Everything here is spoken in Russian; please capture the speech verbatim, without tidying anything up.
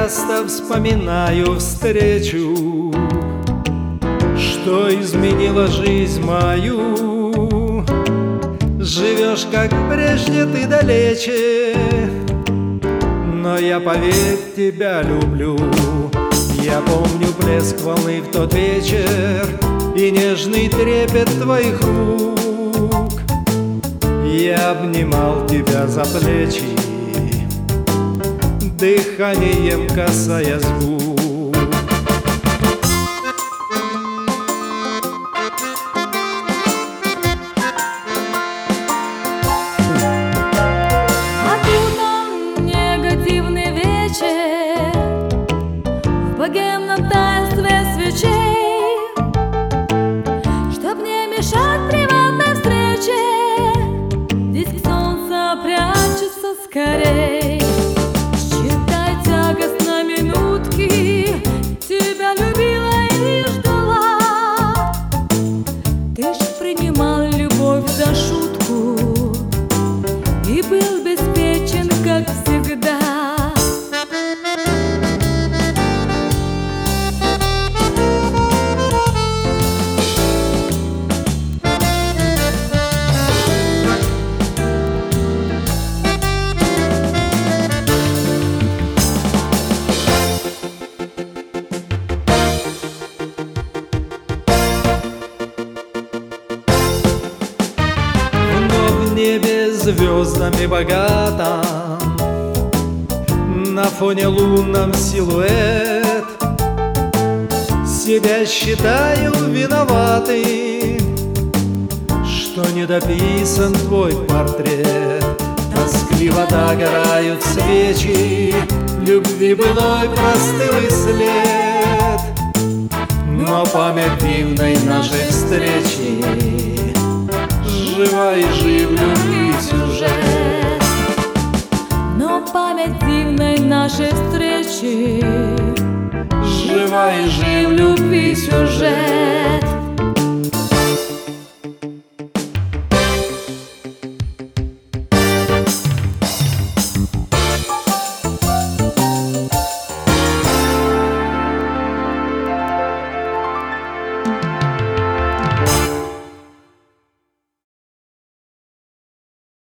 часто вспоминаю встречу, что изменила жизнь мою. Живешь, как прежде, ты далече, но я, поверь, тебя люблю. Я помню плеск волны в тот вечер и нежный трепет твоих рук. Я обнимал тебя за плечи, дыханием касаясь губ. А тут он, негативный вечер, в богемном таинстве свечей. Чтоб не мешать приватной встрече, здесь к солнцу прячется скорей. Считай тягостно минутки, тебя любила и ждала. Ты ж принимал любовь за шутку и был беспечен, как всегда. В небе звездами богатом, на фоне лунном силуэт. Себя считаю виноватым, что не дописан твой портрет. Тоскливо догорают свечи, любви былой простыл и след. Но память дивной нашей встречи жива и жив любви сюжет. Но память дивной нашей встречи Жива и жив любви сюжет.